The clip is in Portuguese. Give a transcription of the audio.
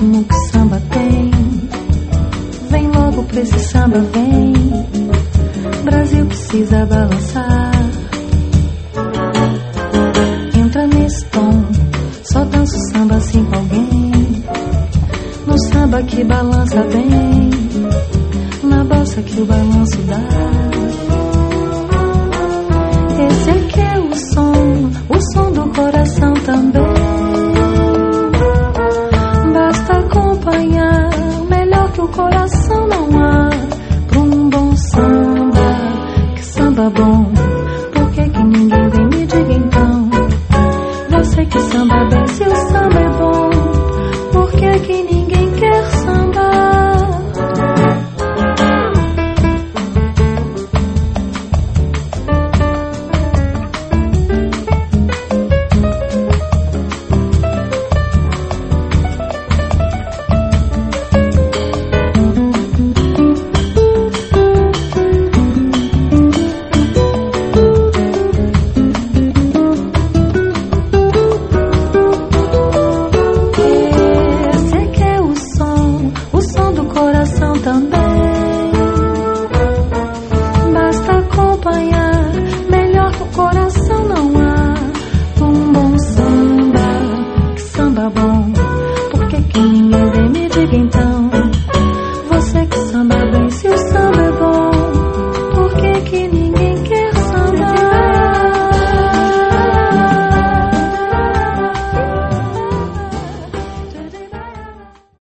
ritmo que samba tem. Vem logo pra esse samba, vem. Brasil precisa balançar. Entra nesse tom, só dança o samba assim com alguém. No samba que balança bem, na balsa que o balanço dá. Esse aqui é o som do coração também. Basta acompanhar, melhor que o coração